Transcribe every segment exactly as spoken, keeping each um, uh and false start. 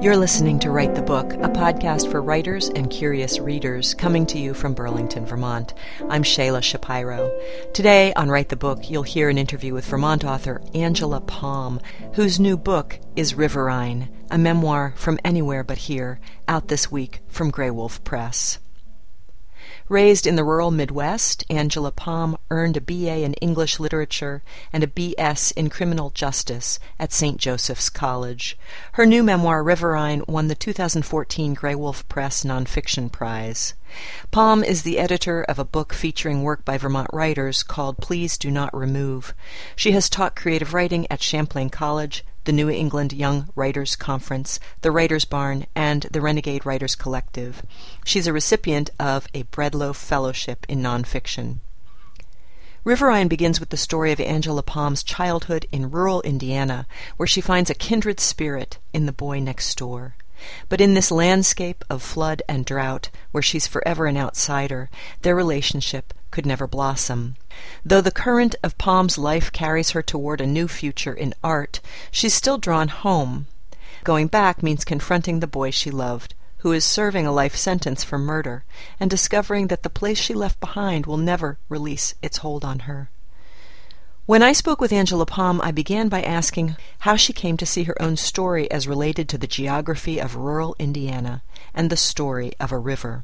You're listening to Write the Book, a podcast for writers and curious readers, coming to you from Burlington, Vermont. I'm Shayla Shapiro. Today on Write the Book, you'll hear an interview with Vermont author Angela Palm, whose new book is Riverine, a memoir from anywhere but here, out this week from Grey Wolf Press. Raised in the rural Midwest, Angela Palm earned a B A in English Literature and a B S in Criminal Justice at Saint Joseph's College. Her new memoir, Riverine, won the two thousand fourteen Grey Wolf Press Nonfiction Prize. Palm is the editor of a book featuring work by Vermont writers called Please Do Not Remove. She has taught creative writing at Champlain College, the New England Young Writers Conference, the Writers' Barn, and the Renegade Writers Collective. She's a recipient of a Breadloaf Fellowship in Nonfiction. Riverine begins with the story of Angela Palm's childhood in rural Indiana, where she finds a kindred spirit in the boy next door. But in this landscape of flood and drought, where she's forever an outsider, their relationship could never blossom. Though the current of Palm's life carries her toward a new future in art, she's still drawn home. Going back means confronting the boy she loved, who is serving a life sentence for murder, and discovering that the place she left behind will never release its hold on her. When I spoke with Angela Palm, I began by asking how she came to see her own story as related to the geography of rural Indiana and the story of a river.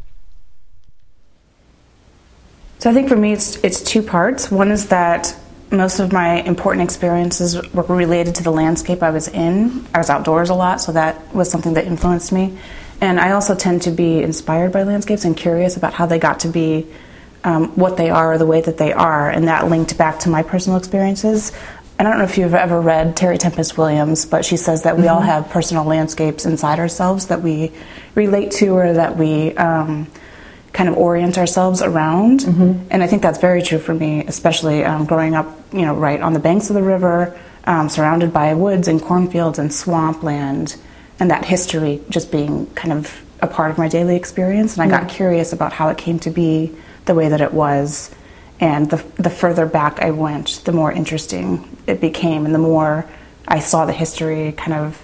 So I think for me it's it's two parts. One is that most of my important experiences were related to the landscape I was in. I was outdoors a lot, so that was something that influenced me. And I also tend to be inspired by landscapes and curious about how they got to be um, what they are or the way that they are, and that linked back to my personal experiences. I don't know if you've ever read Terry Tempest Williams, but she says that we mm-hmm. all have personal landscapes inside ourselves that we relate to or that we um, kind of orient ourselves around. Mm-hmm. And I think that's very true for me, especially um, growing up, you know, right on the banks of the river, um, surrounded by woods and cornfields and swampland, and that history just being kind of a part of my daily experience. And I got mm-hmm. curious about how it came to be the way that it was. And the the further back I went, the more interesting it became, and the more I saw the history kind of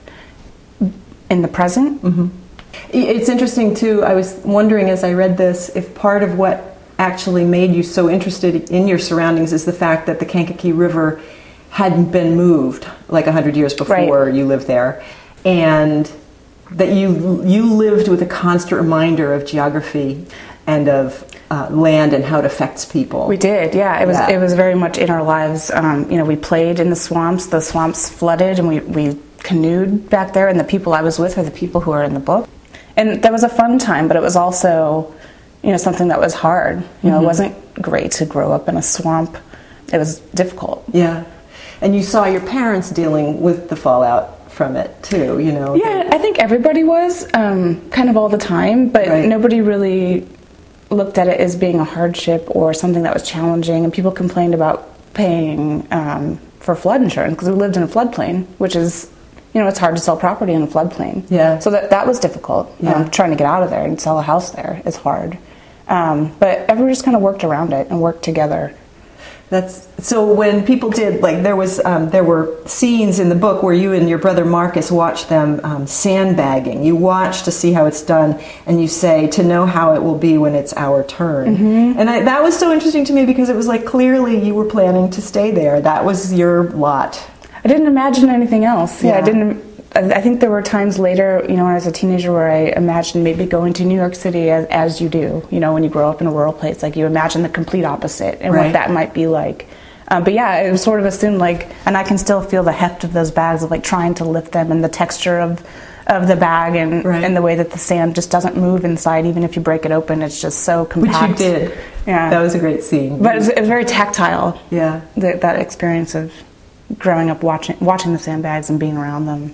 in the present. Mm-hmm. It's interesting, too. I was wondering as I read this if part of what actually made you so interested in your surroundings is the fact that the Kankakee River hadn't been moved like one hundred years before right. you lived there, and that you you lived with a constant reminder of geography and of uh, land and how it affects people. We did, yeah. It was yeah. it was very much in our lives. Um, you know, we played in the swamps. The swamps flooded, and we, we canoed back there, and the people I was with are the people who are in the book. And that was a fun time, but it was also, you know, something that was hard. You know, mm-hmm. it wasn't great to grow up in a swamp. It was difficult. Yeah. And you saw your parents dealing with the fallout from it, too, you know. Yeah, I think everybody was, um, kind of all the time, but right. nobody really looked at it as being a hardship or something that was challenging. And people complained about paying um, for flood insurance because we lived in a floodplain, which is... You know, it's hard to sell property in a floodplain. Yeah. So that that was difficult. Yeah. Um, trying to get out of there and sell a house there is hard. Um, but everyone just kind of worked around it and worked together. That's so. When people did, like, there was um, there were scenes in the book where you and your brother Marcus watched them um, sandbagging. You watch to see how it's done, and you say to know how it will be when it's our turn. Mm-hmm. And I, that was so interesting to me because it was like clearly you were planning to stay there. That was your lot. I didn't imagine anything else. Yeah, yeah I didn't. I think there were times later, you know, when I was a teenager, where I imagined maybe going to New York City as, as you do. You know, when you grow up in a rural place, like you imagine the complete opposite and right. what that might be like. Um, but yeah, it was sort of assumed like, and I can still feel the heft of those bags of like trying to lift them and the texture of of the bag and right. and the way that the sand just doesn't move inside, even if you break it open. It's just so compact. Which you did. Yeah, that was a great scene. But it was, it was very tactile. Yeah, the, that experience of growing up watching watching the sandbags and being around them.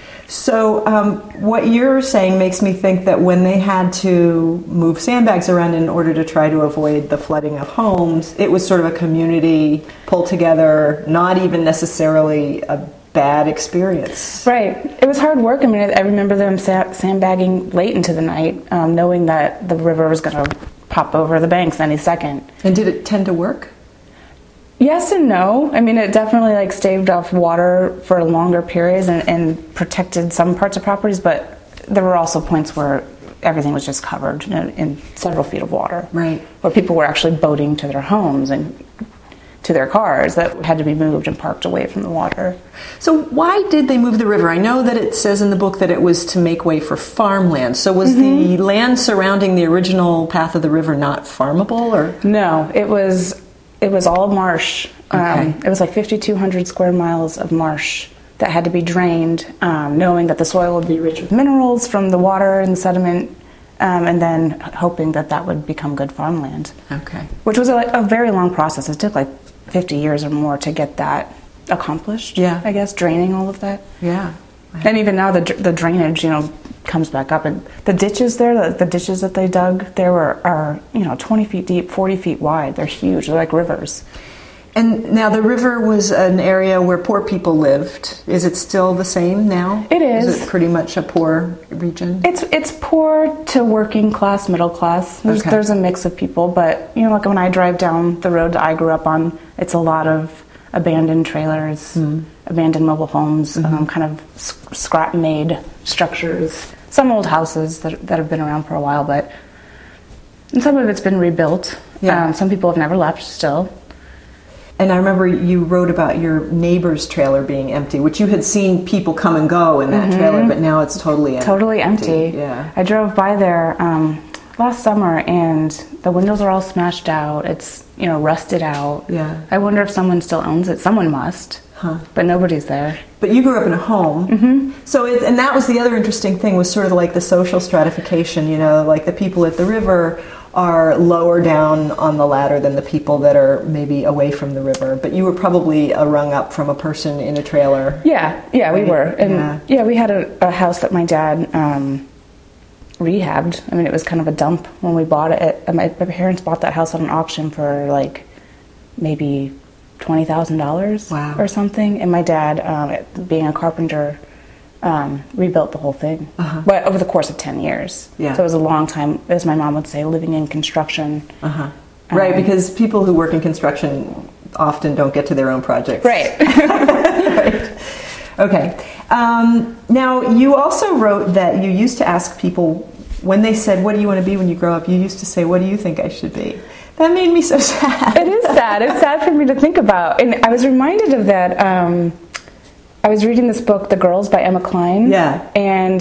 So um, what you're saying makes me think that when they had to move sandbags around in order to try to avoid the flooding of homes, it was sort of a community pulled together, not even necessarily a bad experience. Right. It was hard work. I mean, I remember them sandbagging late into the night, um, knowing that the river was going to pop over the banks any second. And did it tend to work? Yes and no. I mean, it definitely like staved off water for longer periods and, and protected some parts of properties, but there were also points where everything was just covered in, in several feet of water. Right. Where people were actually boating to their homes and to their cars that had to be moved and parked away from the water. So why did they move the river? I know that it says in the book that it was to make way for farmland. So was mm-hmm. the land surrounding the original path of the river not farmable, or? No, it was it was all marsh. Okay. Um, it was like fifty-two hundred square miles of marsh that had to be drained, um, knowing that the soil would be rich with minerals from the water and the sediment, um, and then hoping that that would become good farmland. Okay. Which was a, a very long process. It took like fifty years or more to get that accomplished. Yeah. I guess, draining all of that. Yeah. And even now the the drainage, you know, comes back up, and the ditches there, the, the ditches that they dug there were are you know twenty feet deep, forty feet wide. They're huge. They're like rivers. And now the river was an area where poor people lived. Is it still the same now? It is. Is it pretty much a poor region? It's it's poor to working class, middle class. There's, Okay. there's a mix of people, but you know, like when I drive down the road that I grew up on, it's a lot of abandoned trailers, mm. abandoned mobile homes, mm-hmm. um, kind of scrap-made structures. Some old houses that that have been around for a while, but and some of it's been rebuilt. Yeah. Um, some people have never left still. And I remember you wrote about your neighbor's trailer being empty, which you had seen people come and go in that mm-hmm. trailer, but now it's totally empty. Totally empty. Yeah. I drove by there um, last summer, and the windows are all smashed out. It's, you know, rusted out. Yeah. I wonder if someone still owns it. Someone must. Huh. But nobody's there. But you grew up in a home. Mm-hmm. So, it, and that was the other interesting thing, was sort of like the social stratification, you know, like the people at the river are lower down on the ladder than the people that are maybe away from the river. But you were probably a rung up from a person in a trailer. Yeah, yeah, right? we were. And yeah, yeah we had a, a house that my dad um, rehabbed. I mean, it was kind of a dump when we bought it. My, my parents bought that house on an auction for like maybe twenty thousand dollars wow. or something. And my dad, um, being a carpenter, um, rebuilt the whole thing. Uh-huh. But over the course of ten years. Yeah. So it was a long time, as my mom would say, living in construction. Uh-huh. Right, um, because people who work in construction often don't get to their own projects. Right. Right. Okay. Um, now, you also wrote that you used to ask people, when they said, what do you want to be when you grow up, you used to say, what do you think I should be? That made me so sad. It is sad. It's sad for me to think about. And I was reminded of that. Um, I was reading this book, The Girls by Emma Cline. Yeah. And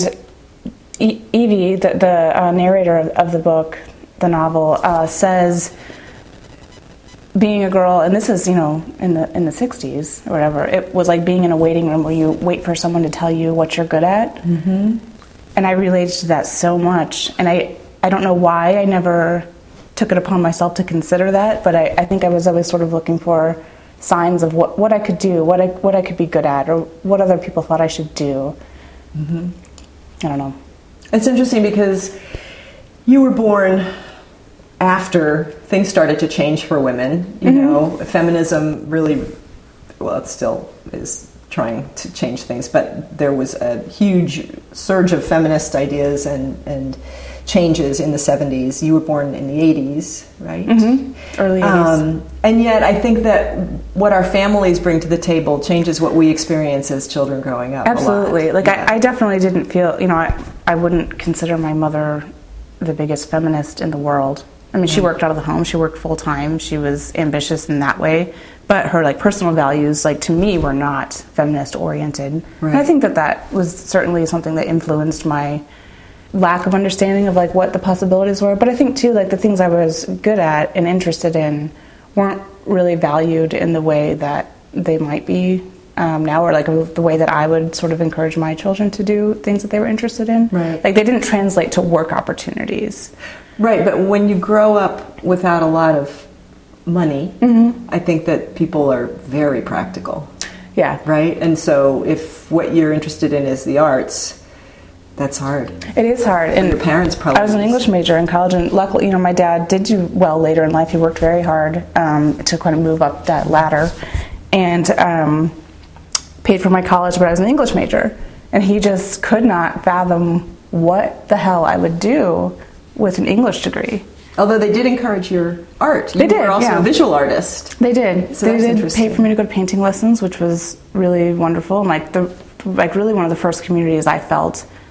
e- Evie, the, the uh, narrator of, of the book, the novel, uh, says being a girl, and this is, you know, in the in the sixties or whatever, it was like being in a waiting room where you wait for someone to tell you what you're good at. Mm-hmm. And I related to that so much. And I, I don't know why I never took it upon myself to consider that, but I, I think I was always sort of looking for signs of what, what I could do, what I what I could be good at, or what other people thought I should do. Mm-hmm. I don't know. It's interesting because you were born after things started to change for women. You mm-hmm. know, feminism really, well, it still is trying to change things, but there was a huge surge of feminist ideas and, and changes in the seventies. You were born in the eighties, right? Mm-hmm. Early eighties. Um, and yet I think that what our families bring to the table changes what we experience as children growing up. Absolutely. A lot. Like, yeah. I, I definitely didn't feel, you know, I, I wouldn't consider my mother the biggest feminist in the world. I mean, she worked out of the home. She worked full time. She was ambitious in that way. But her, like, personal values, like, to me, were not feminist oriented. Right. And I think that that was certainly something that influenced my lack of understanding of, like, what the possibilities were. But I think, too, like, the things I was good at and interested in weren't really valued in the way that they might be um, now, or, like, the way that I would sort of encourage my children to do things that they were interested in. Right. Like, they didn't translate to work opportunities. Right, but when you grow up without a lot of money, mm-hmm. I think that people are very practical. Yeah. Right? And so if what you're interested in is the arts, that's hard. It is hard. And your parents probably... I was an English major in college, and luckily, you know, my dad did do well later in life. He worked very hard um, to kind of move up that ladder and um, paid for my college, but I was an English major. And he just could not fathom what the hell I would do with an English degree. Although they did encourage your art. You they did, were also yeah. a visual artist. They did. So they that's did interesting. pay for me to go to painting lessons, which was really wonderful. And like the like really one of the first communities I felt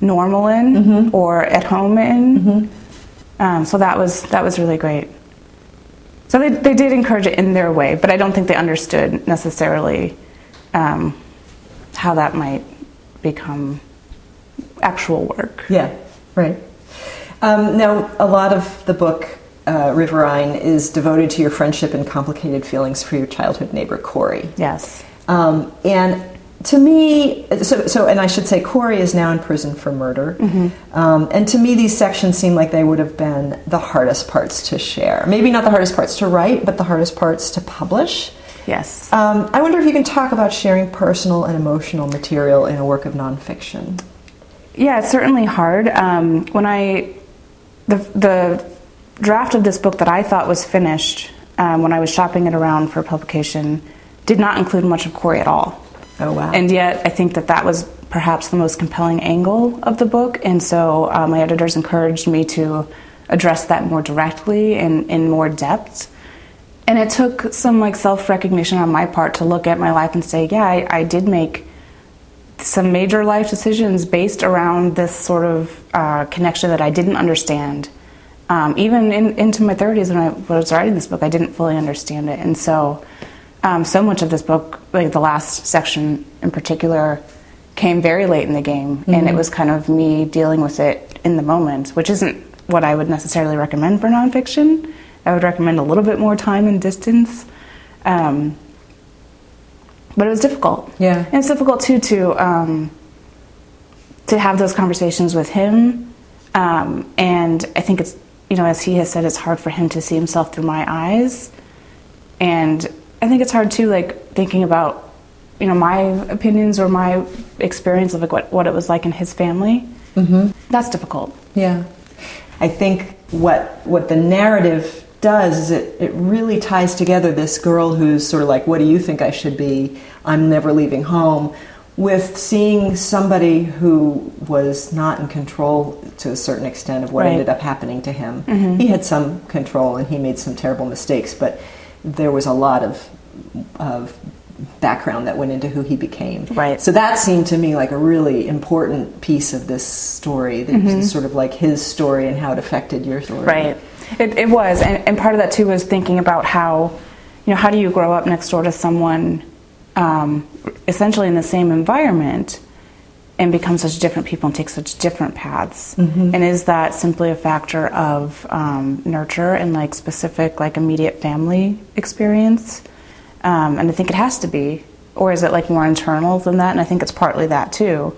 normal in mm-hmm. or at home in. Mm-hmm. Um, so that was that was really great. So they they did encourage it in their way, but I don't think they understood necessarily um, how that might become actual work. Yeah, right. Um, now, a lot of the book, uh, Riverine, is devoted to your friendship and complicated feelings for your childhood neighbor, Corey. Yes. Um, and to me, so, so, and I should say, Corey is now in prison for murder. Mm-hmm. Um, and to me, these sections seem like they would have been the hardest parts to share. Maybe not the hardest parts to write, but the hardest parts to publish. Yes. Um, I wonder if you can talk about sharing personal and emotional material in a work of nonfiction. Yeah, it's certainly hard. Um, when I, the the draft of this book that I thought was finished um, when I was shopping it around for publication did not include much of Corey at all. Oh, wow. And yet I think that that was perhaps the most compelling angle of the book, and so uh, my editors encouraged me to address that more directly and in more depth. And it took some like self-recognition on my part to look at my life and say, yeah, I, I did make some major life decisions based around this sort of uh, connection that I didn't understand. Um, even in, into my thirties when I was writing this book, I didn't fully understand it. And so um, so much of this book, like the last section in particular, came very late in the game. Mm-hmm. And it was kind of me dealing with it in the moment, which isn't what I would necessarily recommend for nonfiction. I would recommend a little bit more time and distance. Um, but it was difficult. Yeah. And it's difficult, too, to um, to have those conversations with him. Um, and I think it's, you know, as he has said, it's hard for him to see himself through my eyes. And I think it's hard, too, like, thinking about, you know, my opinions or my experience of, like, what, what it was like in his family. Mm-hmm. That's difficult. Yeah. I think what what the narrative does is it, it really ties together this girl who's sort of like, what do you think I should be? I'm never leaving home, with seeing somebody who was not in control to a certain extent of what right. ended up happening to him. Mm-hmm. He had some control and he made some terrible mistakes, but there was a lot of of background that went into who he became. Right. So that seemed to me like a really important piece of this story, that mm-hmm. sort of like his story and how it affected your story. Right. It, it was, and, and part of that too was thinking about how, you know, how do you grow up next door to someone um, essentially in the same environment and become such different people and take such different paths? Mm-hmm. And is that simply a factor of um, nurture and like specific like immediate family experience? Um, and I think it has to be. Or is it like more internal than that? And I think it's partly that too.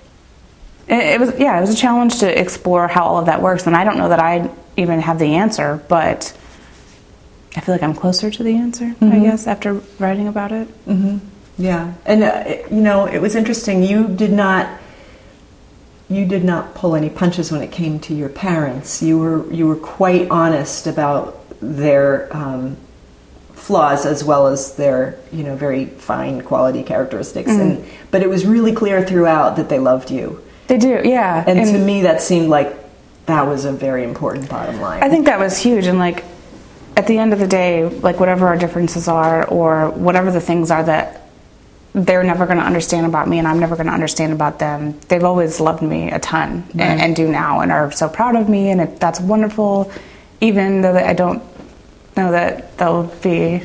It, it was, yeah, it was a challenge to explore how all of that works. And I don't know that I even have the answer, but I feel like I'm closer to the answer, mm-hmm. I guess, after writing about it. Mm-hmm. Yeah. And, uh, it, you know, it was interesting. You did not... You did not pull any punches when it came to your parents. You were you were quite honest about their um, flaws as well as their, you know, very fine quality characteristics. Mm. And but it was really clear throughout that they loved you. They do, yeah. And, and to me, that seemed like that was a very important bottom line. I think that was huge. And like at the end of the day, like whatever our differences are, or whatever the things are that they're never going to understand about me and I'm never going to understand about them, they've always loved me a ton. Right. and, and do now, and are so proud of me, and it, that's wonderful, even though I don't know that they'll be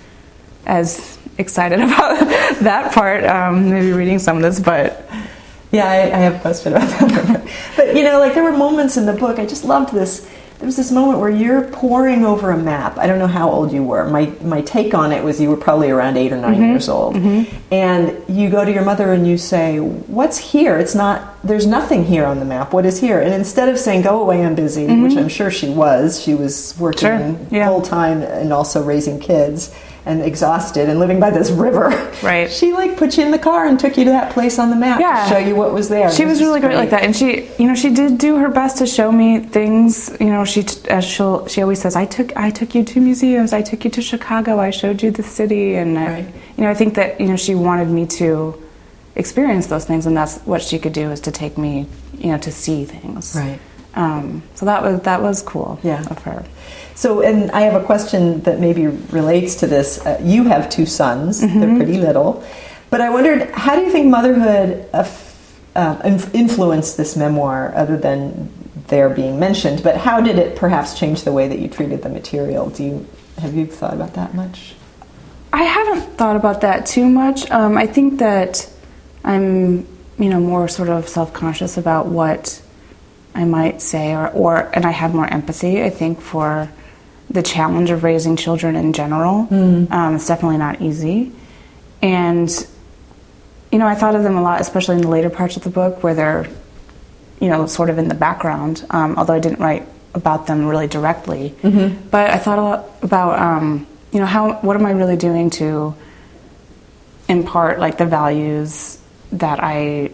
as excited about that part, um, maybe reading some of this, but yeah, I, I have a question about that. But you know, like there were moments in the book, I just loved this. There was this moment where you're poring over a map. I don't know how old you were. My my take on it was you were probably around eight or nine mm-hmm. years old. Mm-hmm. And you go to your mother and you say, what's here? It's not, there's nothing here on the map. What is here? And instead of saying, go away, I'm busy, mm-hmm. which I'm sure she was, she was working sure. yeah. full time and also raising kids and exhausted and living by this river. Right. She like put you in the car and took you to that place on the map yeah. to show you what was there. She was really great. great like that, and she, you know, she did do her best to show me things. You know, she as she'll she always says, I took I took you to museums, I took you to Chicago, I showed you the city, and right. I, you know, I think that you know she wanted me to experience those things, and that's what she could do, is to take me, you know, to see things. Right. Um, so that was that was cool. Yeah. Of her. So, and I have a question that maybe relates to this. Uh, you have two sons; mm-hmm. they're pretty little. But I wondered, how do you think motherhood af- uh, inf- influenced this memoir other than their being mentioned? But how did it perhaps change the way that you treated the material? Do you have you thought about that much? I haven't thought about that too much. Um, I think that I'm, you know, more sort of self-conscious about what I might say, or, or and I have more empathy, I think, for the challenge of raising children in general. Mm. Um, it's definitely not easy. And, you know, I thought of them a lot, especially in the later parts of the book, where they're, you know, sort of in the background, um, although I didn't write about them really directly. Mm-hmm. But I thought a lot about, um, you know, how what am I really doing to impart, like, the values that I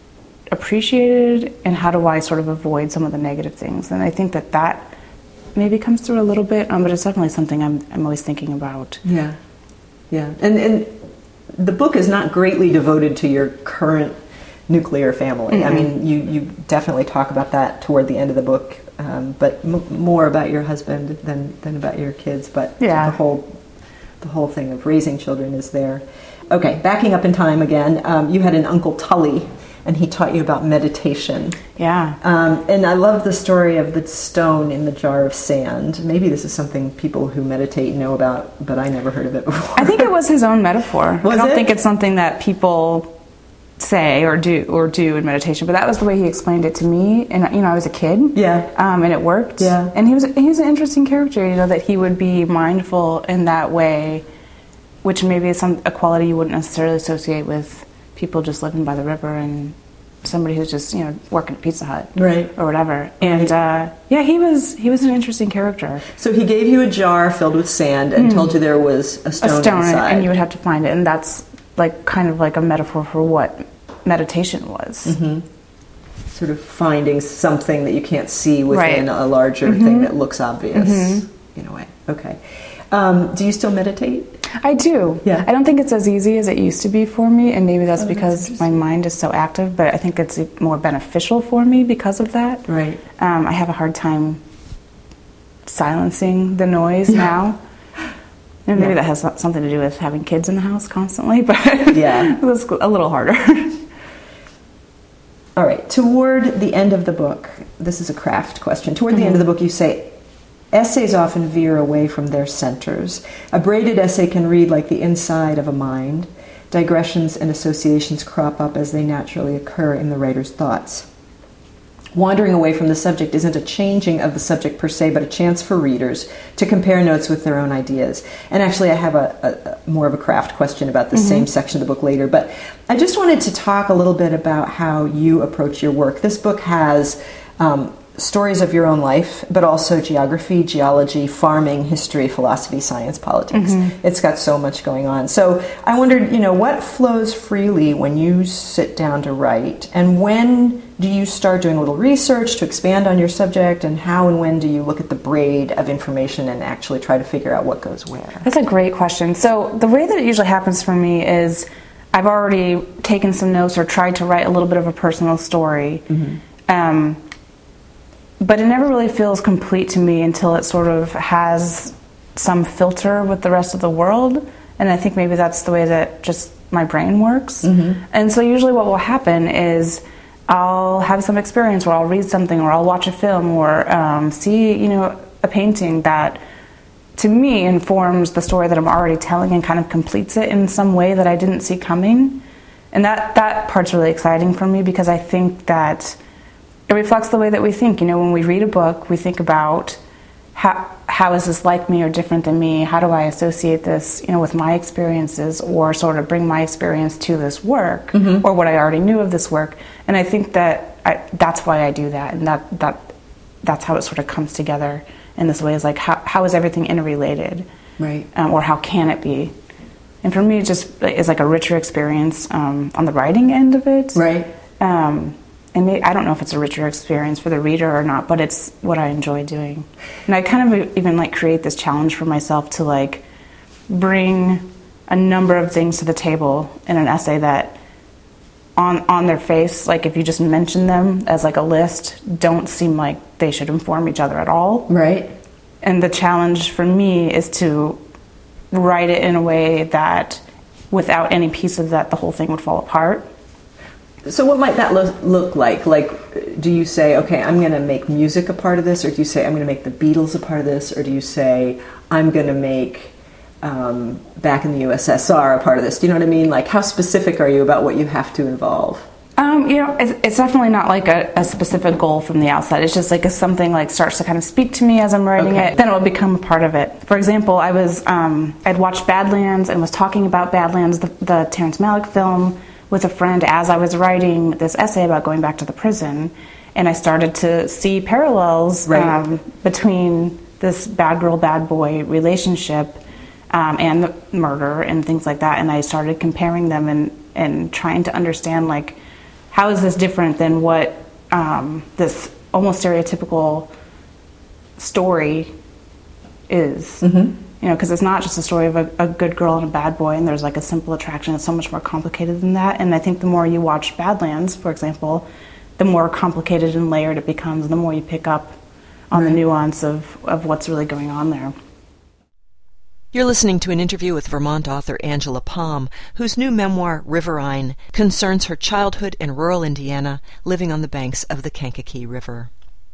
appreciated, and how do I sort of avoid some of the negative things? And I think that that maybe comes through a little bit, um, but it's definitely something I'm I'm always thinking about. Yeah, yeah, and and the book is not greatly devoted to your current nuclear family. Mm-hmm. I mean, you you definitely talk about that toward the end of the book, um, but m- more about your husband than than about your kids. But yeah. the whole the whole thing of raising children is there. Okay, backing up in time again, um, you had an Uncle Tully, and he taught you about meditation. Yeah. Um, and I love the story of the stone in the jar of sand. Maybe this is something people who meditate know about, but I never heard of it before. I think it was his own metaphor. Was I don't it? think it's something that people say or do or do in meditation, but that was the way he explained it to me. And, you know, I was a kid. Yeah. Um, and it worked. Yeah. And he was he was an interesting character, you know, that he would be mindful in that way, which maybe is some a quality you wouldn't necessarily associate with people just living by the river and somebody who's just, you know, working at Pizza Hut, right, or whatever. And uh, yeah, he was he was an interesting character. So he gave you a jar filled with sand and mm. told you there was a stone, a stone inside, and you would have to find it. And that's like kind of like a metaphor for what meditation was. Mm-hmm. Sort of finding something that you can't see within right. a larger mm-hmm. thing that looks obvious mm-hmm. in a way. Okay. Um, do you still meditate? I do. Yeah. I don't think it's as easy as it used to be for me, and maybe that's oh, because that's my mind is so active, but I think it's more beneficial for me because of that. Right. Um, I have a hard time silencing the noise now. And maybe yeah. that has something to do with having kids in the house constantly, but yeah. it was a little harder. All right. Toward the end of the book, this is a craft question. Toward mm-hmm. the end of the book, you say, essays often veer away from their centers. A braided essay can read like the inside of a mind. Digressions and associations crop up as they naturally occur in the writer's thoughts. Wandering away from the subject isn't a changing of the subject per se, but a chance for readers to compare notes with their own ideas. And actually, I have a, a more of a craft question about the mm-hmm. same section of the book later. But I just wanted to talk a little bit about how you approach your work. This book has um, stories of your own life, but also geography, geology, farming, history, philosophy, science, politics. Mm-hmm. It's got so much going on. So I wondered, you know, what flows freely when you sit down to write, and when do you start doing a little research to expand on your subject, and how and when do you look at the braid of information and actually try to figure out what goes where? That's a great question. So the way that it usually happens for me is I've already taken some notes or tried to write a little bit of a personal story. Mm-hmm. Um, But it never really feels complete to me until it sort of has some filter with the rest of the world. And I think maybe that's the way that just my brain works. Mm-hmm. And so usually what will happen is I'll have some experience, or I'll read something, or I'll watch a film, or um, see, you know, a painting that to me informs the story that I'm already telling and kind of completes it in some way that I didn't see coming. And that, that part's really exciting for me, because I think that it reflects the way that we think. You know, when we read a book, we think about how how is this like me or different than me? How do I associate this, you know, with my experiences, or sort of bring my experience to this work, mm-hmm. or what I already knew of this work? And I think that I, that's why I do that, and that that that's how it sort of comes together in this way. Is like how how is everything interrelated, right? Um, or how can it be? And for me, it just is like a richer experience um, on the writing end of it, right? Um, And maybe, I don't know if it's a richer experience for the reader or not, but it's what I enjoy doing. And I kind of even like create this challenge for myself to like bring a number of things to the table in an essay that on on their face, like if you just mention them as like a list, don't seem like they should inform each other at all. Right. And the challenge for me is to write it in a way that without any piece of that, the whole thing would fall apart. So what might that look, look like? Like, do you say, okay, I'm going to make music a part of this, or do you say, I'm going to make the Beatles a part of this, or do you say, I'm going to make um, back in the U S S R a part of this? Do you know what I mean? Like, how specific are you about what you have to involve? Um, you know, it's, it's definitely not like a, a specific goal from the outside. It's just like if something like starts to kind of speak to me as I'm writing okay. it, then it will become a part of it. For example, I was um, I'd watched Badlands and was talking about Badlands, the, the Terrence Malick film, with a friend as I was writing this essay about going back to the prison, and I started to see parallels right. um, between this bad girl, bad boy relationship um, and the murder and things like that, and I started comparing them and, and trying to understand, like, how is this different than what um, this almost stereotypical story is? Mm-hmm. You know, because it's not just a story of a, a good girl and a bad boy, and there's like a simple attraction. It's so much more complicated than that. And I think the more you watch Badlands, for example, the more complicated and layered it becomes, the more you pick up on right. the nuance of, of what's really going on there. You're listening to an interview with Vermont author Angela Palm, whose new memoir, Riverine, concerns her childhood in rural Indiana, living on the banks of the Kankakee River.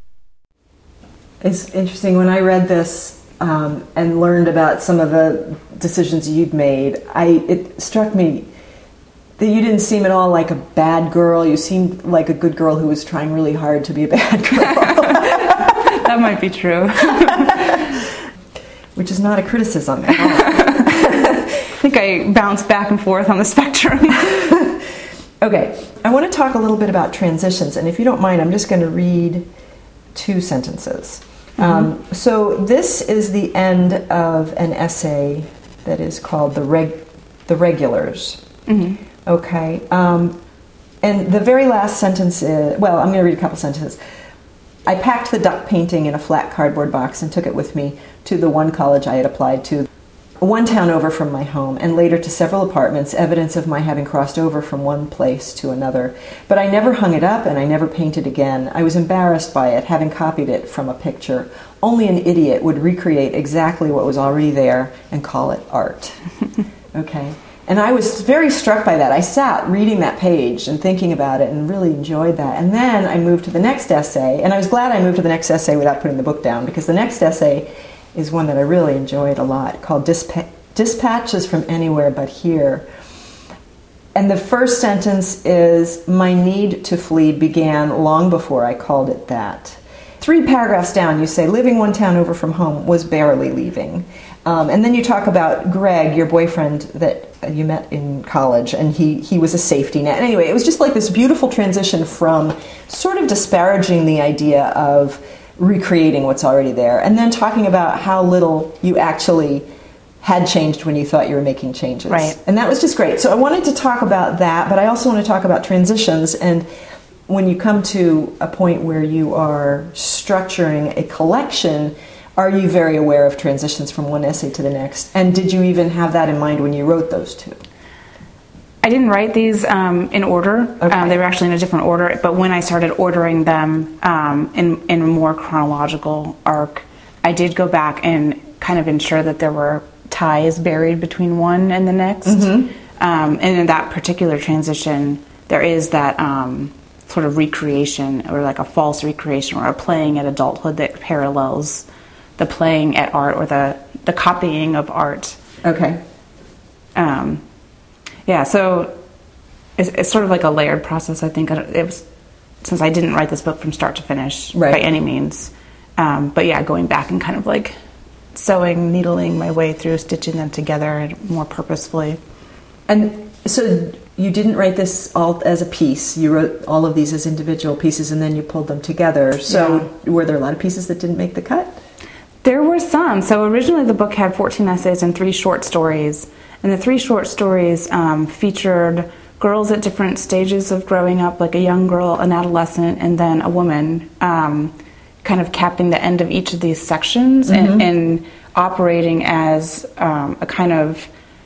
It's interesting. When I read this um, and learned about some of the decisions you'd made, I it struck me that you didn't seem at all like a bad girl. You seemed like a good girl who was trying really hard to be a bad girl. That might be true. Which is not a criticism at all. I think I bounce back and forth on the spectrum. Okay, I want to talk a little bit about transitions, and if you don't mind, I'm just going to read two sentences. Mm-hmm. Um, so this is the end of an essay that is called The, Reg- the Regulars. Mm-hmm. Okay, um, and the very last sentence is, well, I'm going to read a couple sentences. I packed the duck painting in a flat cardboard box and took it with me to the one college I had applied to, one town over from my home, and later to several apartments, evidence of my having crossed over from one place to another. But I never hung it up, and I never painted again. I was embarrassed by it, having copied it from a picture. Only an idiot would recreate exactly what was already there and call it art. Okay. And I was very struck by that. I sat reading that page and thinking about it and really enjoyed that. And then I moved to the next essay, and I was glad I moved to the next essay without putting the book down, because the next essay is one that I really enjoyed a lot, called Dispa- Dispatches from Anywhere But Here. And the first sentence is, my need to flee began long before I called it that. Three paragraphs down, you say, living one town over from home was barely leaving. Um, and then you talk about Greg, your boyfriend that you met in college, and he, he was a safety net. Anyway, it was just like this beautiful transition from sort of disparaging the idea of recreating what's already there, and then talking about how little you actually had changed when you thought you were making changes. Right. And that was just great. So I wanted to talk about that, but I also want to talk about transitions. And when you come to a point where you are structuring a collection, are you very aware of transitions from one essay to the next? And did you even have that in mind when you wrote those two? I didn't write these um, in order. Okay. Um, they were actually in a different order. But when I started ordering them um, in, in a more chronological arc, I did go back and kind of ensure that there were ties buried between one and the next. Mm-hmm. Um, and in that particular transition, there is that um, sort of recreation, or like a false recreation, or a playing at adulthood that parallels the playing at art, or the, the copying of art. Okay. Um, yeah, so it's, it's sort of like a layered process, I think. It was, since I didn't write this book from start to finish, right, by any means. Um, but yeah, going back and kind of like sewing, needling my way through, stitching them together more purposefully. And so you didn't write this all as a piece. You wrote all of these as individual pieces, and then you pulled them together. So yeah. Were there a lot of pieces that didn't make the cut? There were some. So originally the book had fourteen essays and three short stories. And the three short stories um, featured girls at different stages of growing up, like a young girl, an adolescent, and then a woman, um, kind of capping the end of each of these sections, mm-hmm. and, and operating as um, a kind of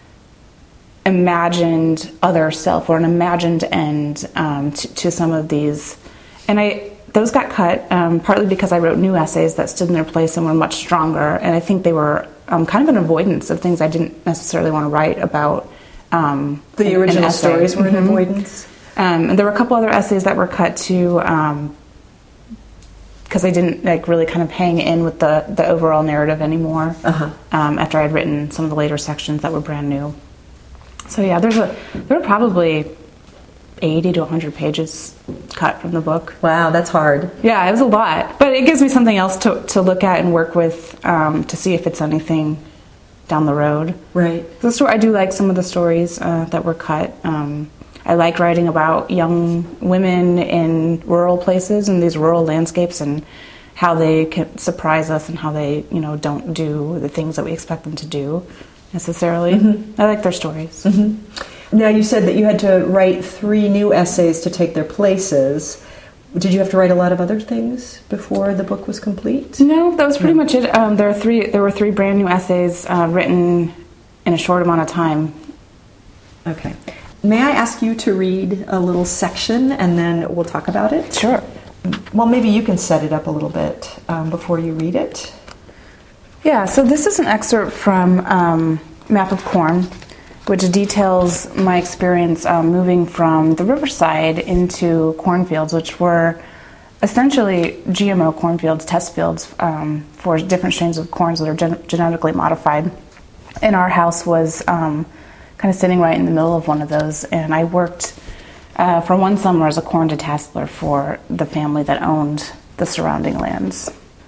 imagined other self, or an imagined end um, to, to some of these. And I those got cut, um, partly because I wrote new essays that stood in their place and were much stronger, and I think they were um, kind of an avoidance of things I didn't necessarily want to write about. Um, the an, original an stories were mm-hmm. an avoidance? Um, and there were a couple other essays that were cut too, um, because they didn't like really kind of hang in with the, the overall narrative anymore. Uh-huh. Um, after I'd written some of the later sections that were brand new. So yeah, there's a there were probably eighty to one hundred pages cut from the book. Wow, that's hard. Yeah, it was a lot, but it gives me something else to to look at and work with, um, to see if it's anything down the road. Right. The story, I do like some of the stories uh, that were cut. Um, I like writing about young women in rural places and these rural landscapes and how they can surprise us and how they, you know, don't do the things that we expect them to do necessarily. Mm-hmm. I like their stories. Mm-hmm. Now, you said that you had to write three new essays to take their places. Did you have to write a lot of other things before the book was complete? No, that was pretty no. much it. Um, there are three. There were three brand new essays uh, written in a short amount of time. Okay. May I ask you to read a little section and then we'll talk about it? Sure. Well, maybe you can set it up a little bit um, before you read it. Yeah, so this is an excerpt from um, Map of Corn, which details my experience um, moving from the riverside into cornfields, which were essentially G M O cornfields, test fields um, for different strains of corns that are gen- genetically modified. And our house was um, kind of sitting right in the middle of one of those, and I worked uh, for one summer as a corn detasseler for the family that owned the surrounding lands.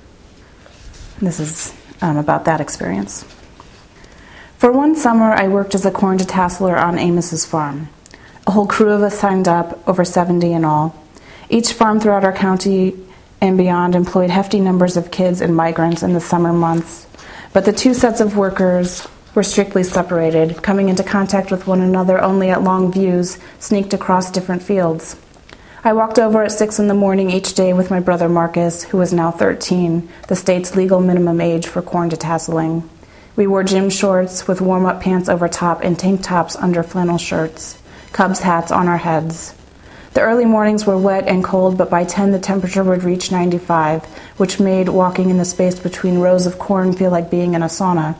This is um, about that experience. For one summer, I worked as a corn detasseler on Amos's farm. A whole crew of us signed up, over seventy in all. Each farm throughout our county and beyond employed hefty numbers of kids and migrants in the summer months, but the two sets of workers were strictly separated, coming into contact with one another only at long views sneaked across different fields. I walked over at six in the morning each day with my brother Marcus, who was now thirteen, the state's legal minimum age for corn detasseling. We wore gym shorts with warm-up pants over top and tank tops under flannel shirts, Cubs hats on our heads. The early mornings were wet and cold, but by ten the temperature would reach ninety-five, which made walking in the space between rows of corn feel like being in a sauna.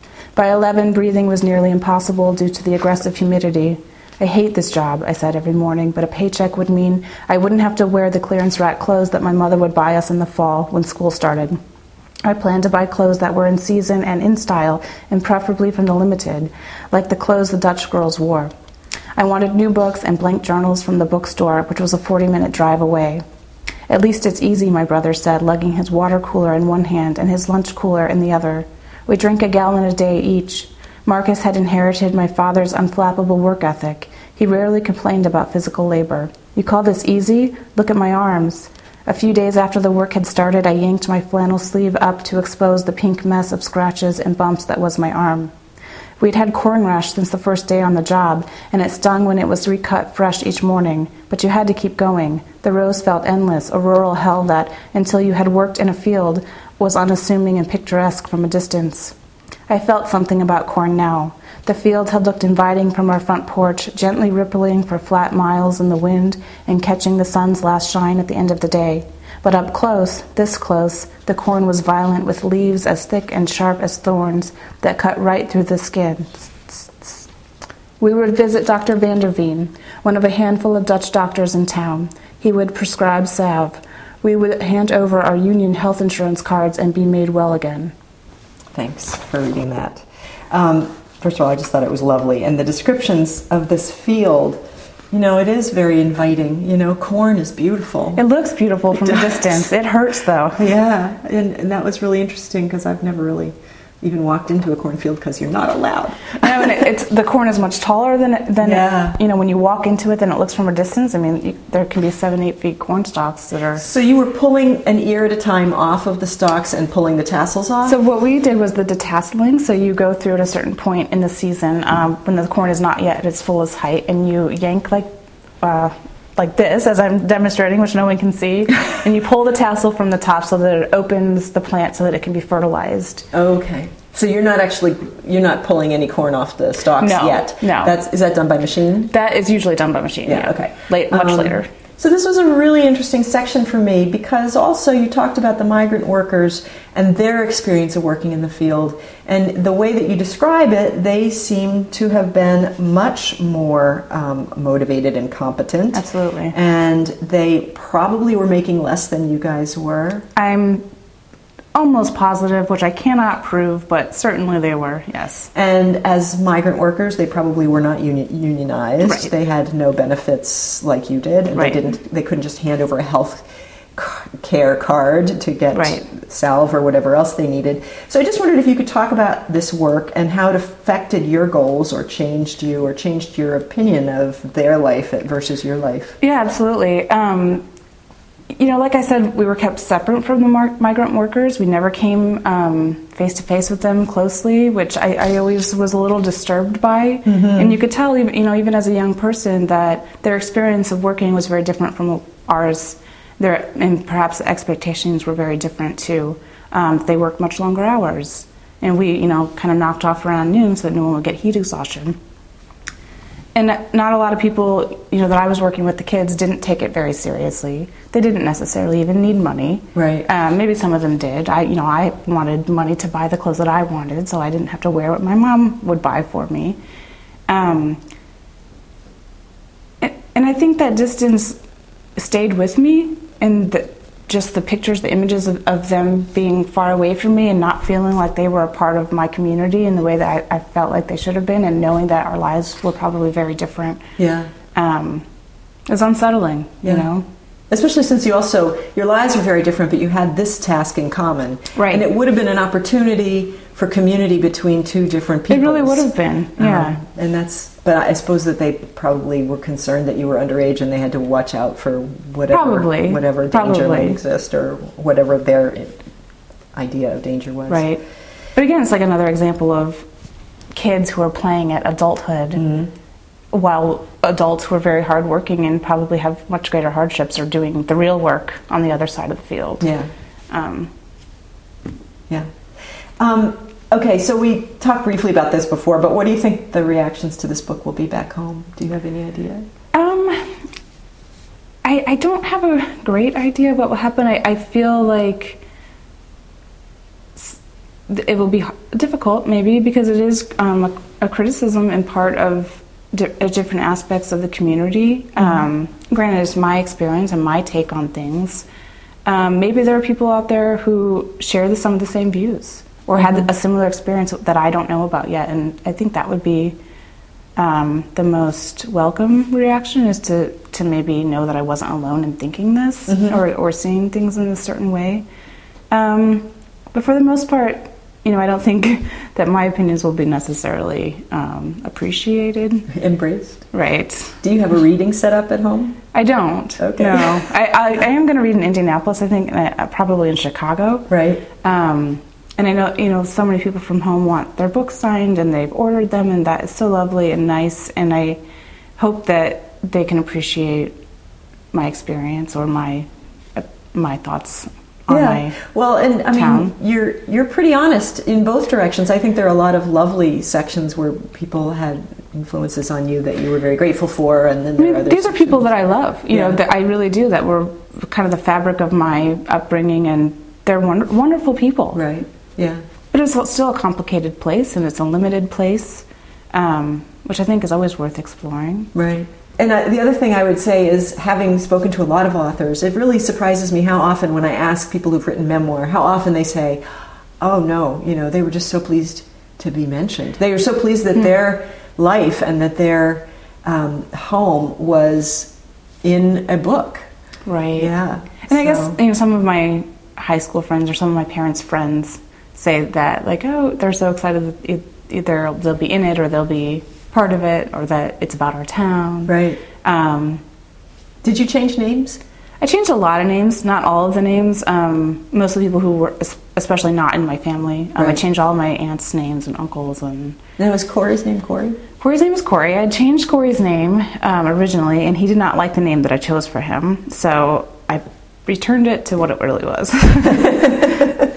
By eleven, breathing was nearly impossible due to the aggressive humidity. I hate this job, I said every morning, but a paycheck would mean I wouldn't have to wear the clearance rack clothes that my mother would buy us in the fall when school started. I planned to buy clothes that were in season and in style, and preferably from the limited, like the clothes the Dutch girls wore. I wanted new books and blank journals from the bookstore, which was a forty-minute drive away. At least it's easy, my brother said, lugging his water cooler in one hand and his lunch cooler in the other. We drank a gallon a day each. Marcus had inherited my father's unflappable work ethic. He rarely complained about physical labor. You call this easy? Look at my arms. A few days after the work had started, I yanked my flannel sleeve up to expose the pink mess of scratches and bumps that was my arm. We'd had corn rash since the first day on the job, and it stung when it was recut fresh each morning, but you had to keep going. The rows felt endless, a rural hell that, until you had worked in a field, was unassuming and picturesque from a distance. I felt something about corn now. The field had looked inviting from our front porch, gently rippling for flat miles in the wind and catching the sun's last shine at the end of the day. But up close, this close, the corn was violent with leaves as thick and sharp as thorns that cut right through the skin. We would visit Doctor Vanderveen, one of a handful of Dutch doctors in town. He would prescribe salve. We would hand over our union health insurance cards and be made well again. Thanks for reading that. Um, first of all, I just thought it was lovely. And the descriptions of this field, you know, it is very inviting. You know, corn is beautiful. It looks beautiful from a distance. It hurts, though. Yeah, and, and that was really interesting because I've never really even walked into a cornfield because you're not allowed. No, and it, it's the corn is much taller than than yeah. it, you know, when you walk into it than it looks from a distance. I mean, you, there can be seven, eight feet corn stalks that are. So you were pulling an ear at a time off of the stalks and pulling the tassels off? So what we did was the detasseling. So you go through at a certain point in the season um, when the corn is not yet at its fullest height, and you yank like. Uh, like this, as I'm demonstrating, which no one can see, and you pull the tassel from the top so that it opens the plant so that it can be fertilized. Okay. So you're not actually, you're not pulling any corn off the stalks no, yet? No. That's, is that done by machine? That is usually done by machine, Yeah, yeah. okay. Late, much um, later. So this was a really interesting section for me because also you talked about the migrant workers and their experience of working in the field. And the way that you describe it, they seem to have been much more um, motivated and competent. Absolutely. And they probably were making less than you guys were. I'm almost positive, which I cannot prove, but certainly they were, yes. And as migrant workers, they probably were not uni- unionized. Right. They had no benefits like you did, and right. they didn't. They couldn't just hand over a health care card to get right. salve or whatever else they needed. So I just wondered if you could talk about this work and how it affected your goals, or changed you, or changed your opinion of their life versus your life. Yeah, absolutely. Um, You know, like I said, we were kept separate from the mar- migrant workers. We never came um, face-to-face with them closely, which I, I always was a little disturbed by. Mm-hmm. And you could tell, even, you know, even as a young person, that their experience of working was very different from ours. Their, and perhaps the expectations were very different, too. Um, they worked much longer hours. And we, you know, kind of knocked off around noon so that no one would get heat exhaustion. And not a lot of people, you know, that I was working with, the kids, didn't take it very seriously. They didn't necessarily even need money. Right. Um, maybe some of them did. I, you know, I wanted money to buy the clothes that I wanted, so I didn't have to wear what my mom would buy for me. Um, and, and I think that distance stayed with me, and the, just the pictures, the images of, of them being far away from me and not feeling like they were a part of my community in the way that I, I felt like they should have been, and knowing that our lives were probably very different. Yeah. Um, it was unsettling, yeah. you know? Especially since you also, your lives were very different, but you had this task in common. Right. And it would have been an opportunity for community between two different people. It really would have been, yeah. Um, and that's, but I suppose that they probably were concerned that you were underage and they had to watch out for whatever, probably. whatever danger probably. might exist, or whatever their idea of danger was. Right. But again, it's like another example of kids who are playing at adulthood, mm-hmm. while adults who are very hardworking and probably have much greater hardships are doing the real work on the other side of the field. Yeah. Um, yeah. Um, okay, so we talked briefly about this before, but what do you think the reactions to this book will be back home? Do you have any idea? Um, I, I don't have a great idea of what will happen. I, I feel like it will be difficult, maybe, because it is um, a, a criticism in part of Di- different aspects of the community. Mm-hmm. Um, granted, it's my experience and my take on things. Um, maybe there are people out there who share the, some of the same views, or mm-hmm. had a similar experience that I don't know about yet, and I think that would be um, the most welcome reaction, is to, to maybe know that I wasn't alone in thinking this, mm-hmm. or, or seeing things in a certain way. Um, but for the most part, you know, I don't think that my opinions will be necessarily um, appreciated. Embraced? Right. Do you have a reading set up at home? I don't. Okay. No. I, I, I am going to read in Indianapolis, I think, uh, probably in Chicago. Right. Um, and I know, you know, so many people from home want their books signed, and they've ordered them, and that is so lovely and nice, and I hope that they can appreciate my experience or my uh, my thoughts. Yeah, well, and I town. mean, you're you're pretty honest in both directions. I think there are a lot of lovely sections where people had influences on you that you were very grateful for, and then there I mean, are other these sections. are people that I love, you yeah. know, that I really do, that were kind of the fabric of my upbringing, and they're wonder- wonderful people. Right. Yeah. But it's still a complicated place, and it's a limited place, um, which I think is always worth exploring. Right. And I, the other thing I would say is, having spoken to a lot of authors, it really surprises me how often, when I ask people who've written memoir, how often they say, oh no, you know, they were just so pleased to be mentioned. They were so pleased that mm. their life and that their um, home was in a book. Right. Yeah. And so. I guess, you know, some of my high school friends or some of my parents' friends say that, like, oh, they're so excited that either they'll be in it or they'll be part of it, or that it's about our town. Right. Um, Did you change names? I changed a lot of names, not all of the names. Um, most of the people who were, especially not in my family. Um, right. I changed all of my aunts' names and uncles. And then was Corey's name Corey? Corey's name was Corey. I had changed Corey's name um, originally, and he did not like the name that I chose for him. So I returned it to what it really was.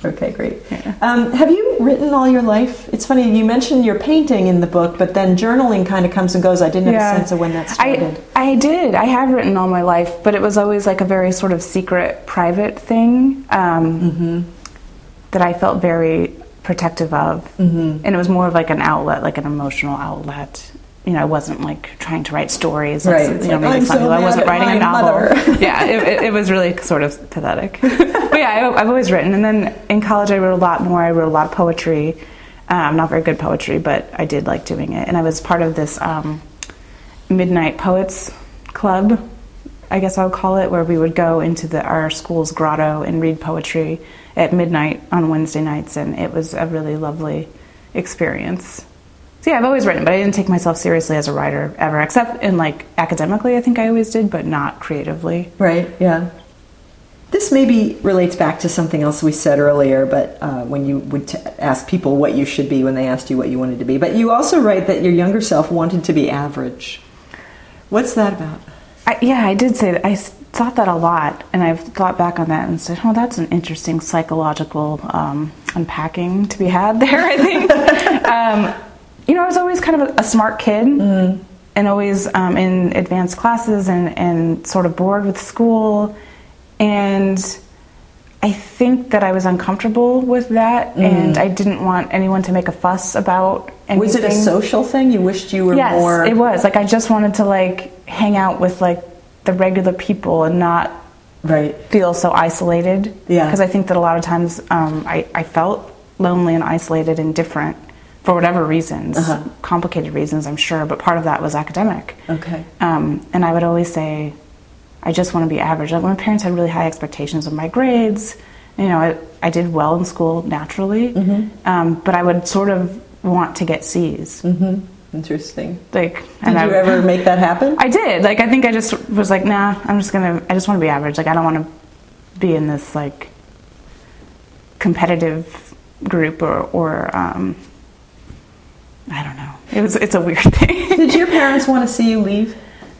Okay, great. Yeah. Um, have you written all your life? It's funny, you mentioned your painting in the book, but then journaling kind of comes and goes. I didn't have Yeah. a sense of when that started. I, I did. I have written all my life, but it was always like a very sort of secret, private thing um, Mm-hmm. that I felt very protective of. Mm-hmm. And it was more of like an outlet, like an emotional outlet. You know, I wasn't like trying to write stories. That's, Right. You know, Like, maybe I'm some so people. I mad wasn't at writing my a novel. mother. Yeah, it, it, it was really sort of pathetic. But yeah, I, I've always written. And then in college, I wrote a lot more. I wrote a lot of poetry. Um, not very good poetry, but I did like doing it. And I was part of this um, Midnight Poets Club, I guess I would call it, where we would go into the, our school's grotto and read poetry at midnight on Wednesday nights. And it was a really lovely experience. So yeah, I've always written, but I didn't take myself seriously as a writer ever, except in like academically, I think I always did, but not creatively. Right, yeah. This maybe relates back to something else we said earlier, but uh, when you would t- ask people what you should be when they asked you what you wanted to be. But you also write that your younger self wanted to be average. What's that about? I, yeah, I did say that. I s- thought that a lot, and I've thought back on that and said, oh, that's an interesting psychological um, unpacking to be had there, I think. um, you know, I was always kind of a, a smart kid, mm. and always um, in advanced classes and, and sort of bored with school. And I think that I was uncomfortable with that, mm. and I didn't want anyone to make a fuss about anything. Was it a social thing? You wished you were yes, more... Yes, it was. Like, I just wanted to, like, hang out with, like, the regular people and not right. feel so isolated. Yeah. Because I think that a lot of times um, I, I felt lonely and isolated and different for whatever reasons. Uh-huh. Complicated reasons, I'm sure, but part of that was academic. Okay. Um, and I would always say, I just want to be average. Like, my parents had really high expectations of my grades. You know, I, I did well in school naturally, mm-hmm. um, but I would sort of want to get C's. Mm-hmm. Interesting. Like, did and you I, ever make that happen? I did. Like, I think I just was like, nah, I'm just gonna. I just want to be average. Like, I don't want to be in this like competitive group or or um, I don't know. It was. It's a weird thing. Did your parents want to see you leave?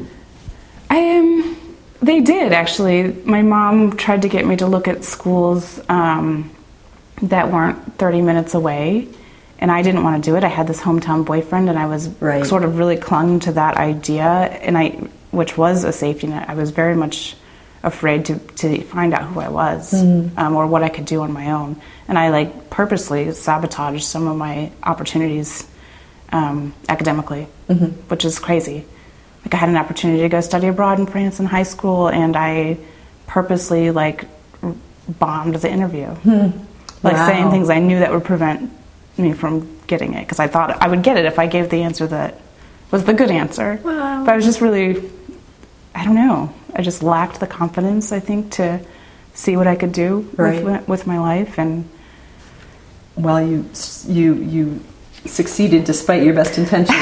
I am. Um, They did, actually. My mom tried to get me to look at schools um, that weren't thirty minutes away, and I didn't want to do it. I had this hometown boyfriend, and I was right. sort of really clung to that idea, and I, which was a safety net. I was very much afraid to, to find out who I was, mm-hmm. um, or what I could do on my own. And I like purposely sabotaged some of my opportunities um, academically, mm-hmm. which is crazy. Like, I had an opportunity to go study abroad in France in high school, and I purposely like bombed the interview, hmm. like wow. saying things I knew that would prevent me from getting it, because I thought I would get it if I gave the answer that was the good answer. Wow. But I was just really, I don't know, I just lacked the confidence, I think, to see what I could do right. with, with my life. And well, you you you succeeded despite your best intentions.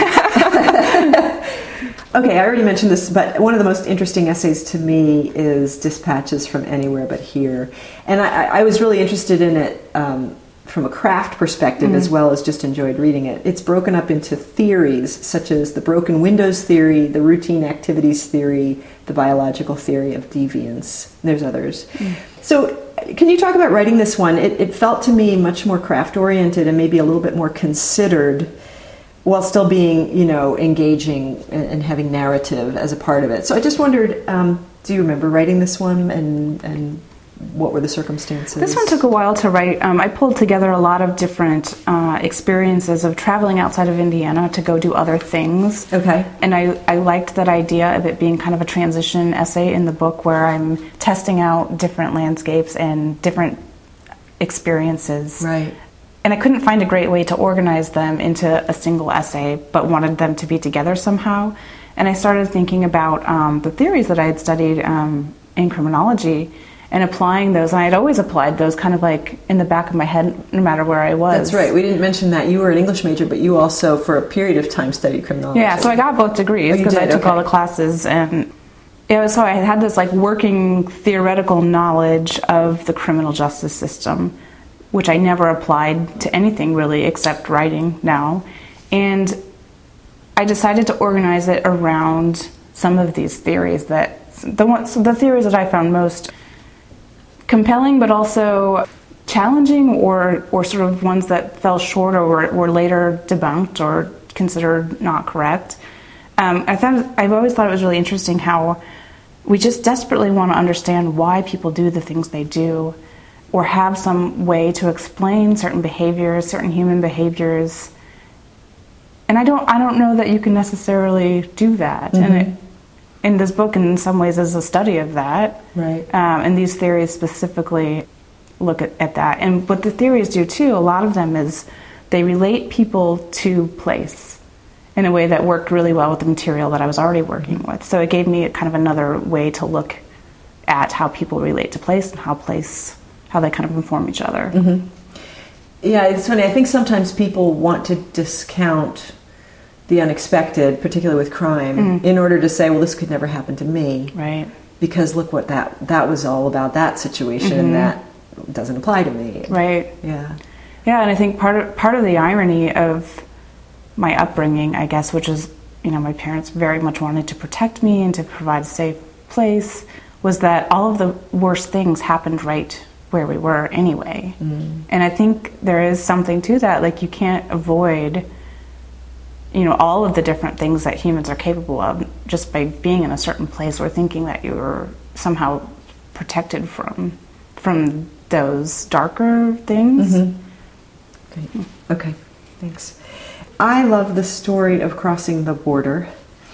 Okay, I already mentioned this, but one of the most interesting essays to me is Dispatches from Anywhere But Here. And I, I was really interested in it um, from a craft perspective, mm-hmm. as well as just enjoyed reading it. It's broken up into theories, such as the broken windows theory, the routine activities theory, the biological theory of deviance. There's others. Mm. So can you talk about writing this one? It, it felt to me much more craft-oriented and maybe a little bit more considered, while still being, you know, engaging and, and having narrative as a part of it. So I just wondered, um, do you remember writing this one, and and what were the circumstances? This one took a while to write. Um, I pulled together a lot of different uh, experiences of traveling outside of Indiana to go do other things. Okay. And I, I liked that idea of it being kind of a transition essay in the book, where I'm testing out different landscapes and different experiences. Right. And I couldn't find a great way to organize them into a single essay, but wanted them to be together somehow. And I started thinking about um, the theories that I had studied um, in criminology and applying those. And I had always applied those kind of like in the back of my head, no matter where I was. That's right. We didn't mention that. You were an English major, but you also, for a period of time, studied criminology. Yeah, so I got both degrees because oh, I took okay. all the classes. And you know, so I had this like working theoretical knowledge of the criminal justice system, which I never applied to anything really except writing now. And I decided to organize it around some of these theories, that the ones, the theories that I found most compelling but also challenging or, or sort of ones that fell short or were, were later debunked or considered not correct. Um, I thought, I've always thought it was really interesting how we just desperately want to understand why people do the things they do, or have some way to explain certain behaviors, certain human behaviors. And I don't, I don't know that you can necessarily do that. Mm-hmm. And it, in this book, in some ways, is a study of that. Right. Um, and these theories specifically look at, at that. And what the theories do too, a lot of them is they relate people to place in a way that worked really well with the material that I was already working mm-hmm. with. So it gave me a kind of another way to look at how people relate to place and how place, how they kind of inform each other. Mm-hmm. Yeah, it's funny. I think sometimes people want to discount the unexpected, particularly with crime, mm. in order to say, well, this could never happen to me. Right. Because look what that that was all about, that situation, mm-hmm. and that doesn't apply to me. Right. Yeah. Yeah, and I think part of, part of the irony of my upbringing, I guess, which is, you know, my parents very much wanted to protect me and to provide a safe place, was that all of the worst things happened right where we were anyway. Mm. And I think there is something to that. Like, you can't avoid, you know, all of the different things that humans are capable of just by being in a certain place or thinking that you're somehow protected from from those darker things. Mm-hmm. Okay. Okay, thanks. I love the story of crossing the border.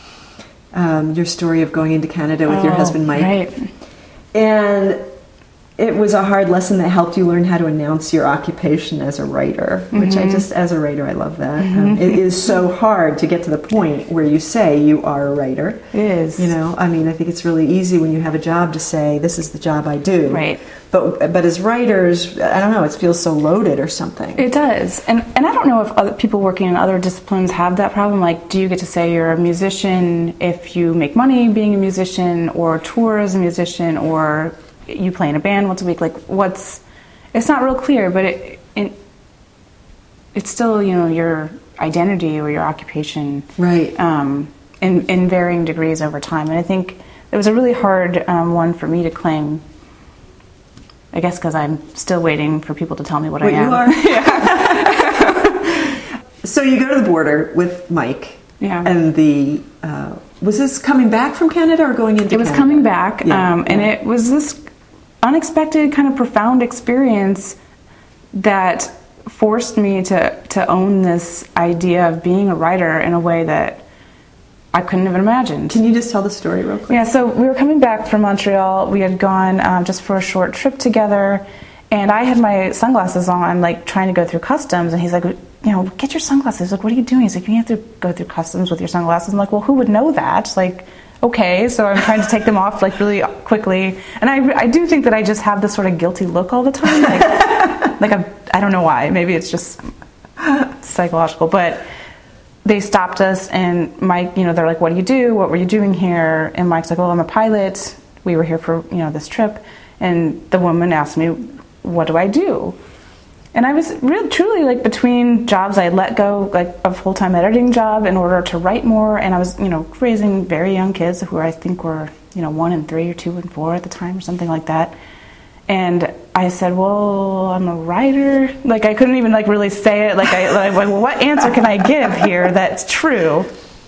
Um, your story of going into Canada with oh, your husband, Mike. Right. And it was a hard lesson that helped you learn how to announce your occupation as a writer, mm-hmm. which I just, as a writer, I love that. Mm-hmm. Um, it is so hard to get to the point where you say you are a writer. It is. You know, I mean, I think it's really easy when you have a job to say, this is the job I do. Right. But but as writers, I don't know, it feels so loaded or something. It does. And and I don't know if other people working in other disciplines have that problem. Like, do you get to say you're a musician if you make money being a musician, or tour as a musician, or you play in a band once a week? Like, what's, it's not real clear, but it, it it's still, you know, your identity or your occupation, right? Um, in in varying degrees over time. And I think it was a really hard um, one for me to claim. I guess because I'm still waiting for people to tell me what, what I am. You are. Yeah. So you go to the border with Mike. Yeah. And the uh, was this coming back from Canada or going into? It was Canada? coming back, yeah, um, yeah. and it was this unexpected, kind of profound experience that forced me to to own this idea of being a writer in a way that I couldn't have imagined. Can you just tell the story real quick? Yeah, so we were coming back from Montreal. We had gone um, just for a short trip together, and I had my sunglasses on, like trying to go through customs, and he's like, you know, get your sunglasses. I was like, what are you doing? He's like, you have to go through customs with your sunglasses. I'm like, well, who would know that? Like, okay, so I'm trying to take them off like really quickly, and I, I do think that I just have this sort of guilty look all the time, like, like I'm, I don't know why. Maybe it's just psychological, but they stopped us, and Mike, you know, they're like, what do you do? What were you doing here? And Mike's like, well, I'm a pilot. We were here for, you know, this trip. And the woman asked me, what do I do? And I was really, truly, like, between jobs. I had let go, like, a full-time editing job in order to write more. And I was, you know, raising very young kids who I think were, you know, one and three or two and four at the time or something like that. And I said, well, I'm a writer. Like, I couldn't even, like, really say it. Like, I, like, well, what answer can I give here that's true?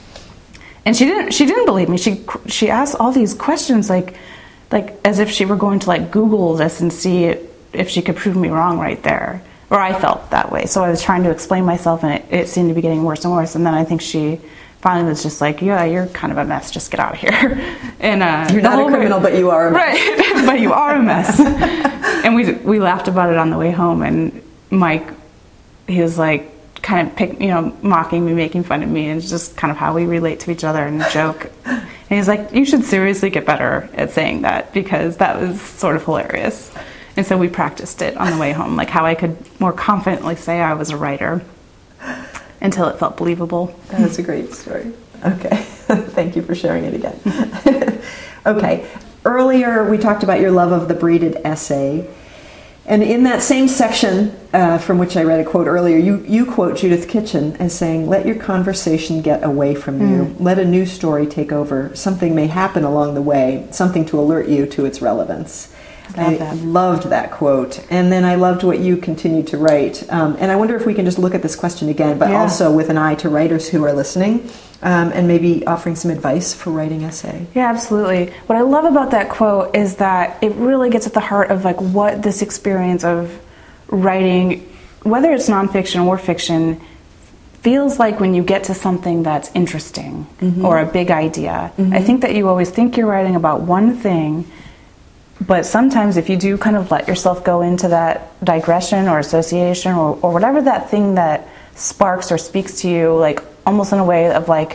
And she didn't. She didn't believe me. She she asked all these questions, like, like as if she were going to, like, Google this and see it, if she could prove me wrong right there. Or I felt that way. So I was trying to explain myself, and it, it seemed to be getting worse and worse. And then I think she finally was just like, yeah, you're kind of a mess. Just get out of here. And uh, you're not a criminal, way, but you are a mess. Right, but you are a mess. And we we laughed about it on the way home. And Mike, he was like, kind of pick, you know, mocking me, making fun of me, and it's just kind of how we relate to each other and joke. And he's like, you should seriously get better at saying that, because that was sort of hilarious. And so we practiced it on the way home, like how I could more confidently say I was a writer until it felt believable. That's a great story. Okay. Thank you for sharing it again. Okay. Earlier we talked about your love of the braided essay. And in that same section uh, from which I read a quote earlier, you, you quote Judith Kitchen as saying, let your conversation get away from mm. you. Let a new story take over. Something may happen along the way, something to alert you to its relevance. Love I that. loved that quote. And then I loved what you continued to write. Um, and I wonder if we can just look at this question again, but Yeah. also with an eye to writers who are listening, um, and maybe offering some advice for writing essay. Yeah, absolutely. What I love about that quote is that it really gets at the heart of like what this experience of writing, whether it's nonfiction or fiction, feels like when you get to something that's interesting mm-hmm. or a big idea. Mm-hmm. I think that you always think you're writing about one thing, but sometimes if you do kind of let yourself go into that digression or association or, or whatever that thing that sparks or speaks to you, like almost in a way of like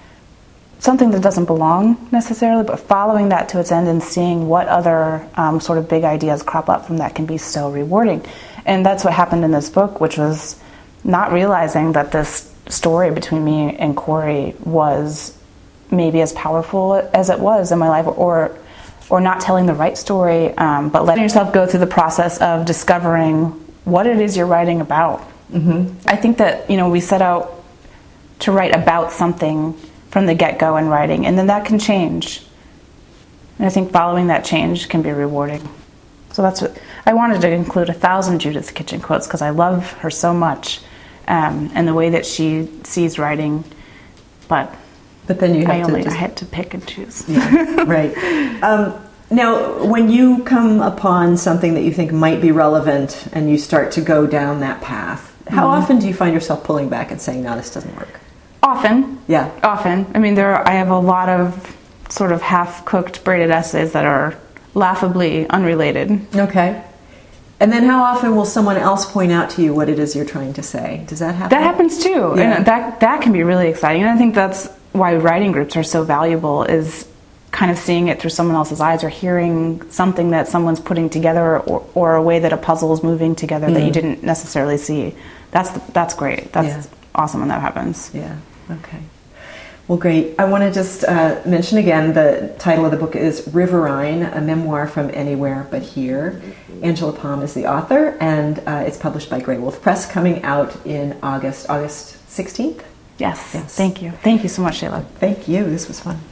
something that doesn't belong necessarily, but following that to its end and seeing what other um, sort of big ideas crop up from that can be so rewarding. And that's what happened in this book, which was not realizing that this story between me and Corey was maybe as powerful as it was in my life, or or not telling the right story, um, but letting yourself go through the process of discovering what it is you're writing about. Mm-hmm. I think that, you know, we set out to write about something from the get-go in writing, and then that can change. And I think following that change can be rewarding. So that's what I wanted to include a thousand Judith Kitchen quotes because I love her so much. Um, and the way that she sees writing, but but then you have I only to just... I had to pick and choose. Yeah, right. Um, now, when you come upon something that you think might be relevant, and you start to go down that path, how mm-hmm. often do you find yourself pulling back and saying, "No, this doesn't work"? Often. Yeah. Often. I mean, there. Are, I have a lot of sort of half-cooked braided essays that are laughably unrelated. Okay. And then how often will someone else point out to you what it is you're trying to say? Does that happen? That happens too. Yeah. And that that can be really exciting. And I think that's why writing groups are so valuable, is kind of seeing it through someone else's eyes, or hearing something that someone's putting together, or, or a way that a puzzle is moving together mm. that you didn't necessarily see. That's that's great. That's yeah. awesome when that happens. Yeah. Okay. Well, great. I want to just uh, mention again, the title of the book is Riverine, a memoir from anywhere but here. Angela Palm is the author, and uh, it's published by Grey Wolf Press, coming out in August, August sixteenth. Yes. Yes. Thank you. Thank you so much, Shayla. Thank you. This was fun.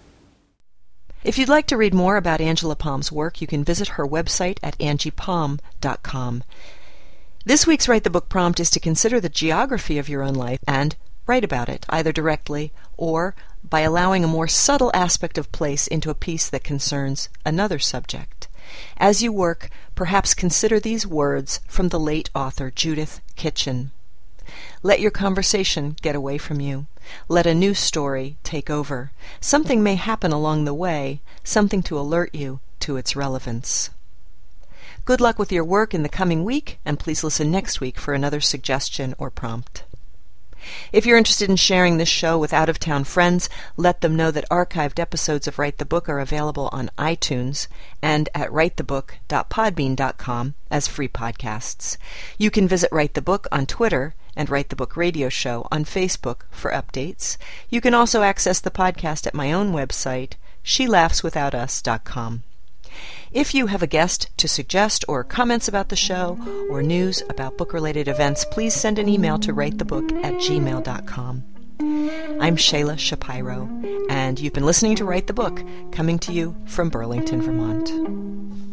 If you'd like to read more about Angela Palm's work, you can visit her website at angie palm dot com. This week's Write the Book prompt is to consider the geography of your own life and write about it, either directly or by allowing a more subtle aspect of place into a piece that concerns another subject. As you work, perhaps consider these words from the late author Judith Kitchen. Let your conversation get away from you. Let a new story take over. Something may happen along the way, something to alert you to its relevance. Good luck with your work in the coming week, and please listen next week for another suggestion or prompt. If you're interested in sharing this show with out-of-town friends, let them know that archived episodes of Write the Book are available on iTunes and at write the book dot podbean dot com as free podcasts. You can visit Write the Book on Twitter and Write the Book Radio Show on Facebook for updates. You can also access the podcast at my own website, she laughs without us dot com. If you have a guest to suggest or comments about the show or news about book-related events, please send an email to writethebook at gmail dot com. I'm Shayla Shapiro, and you've been listening to Write the Book, coming to you from Burlington, Vermont.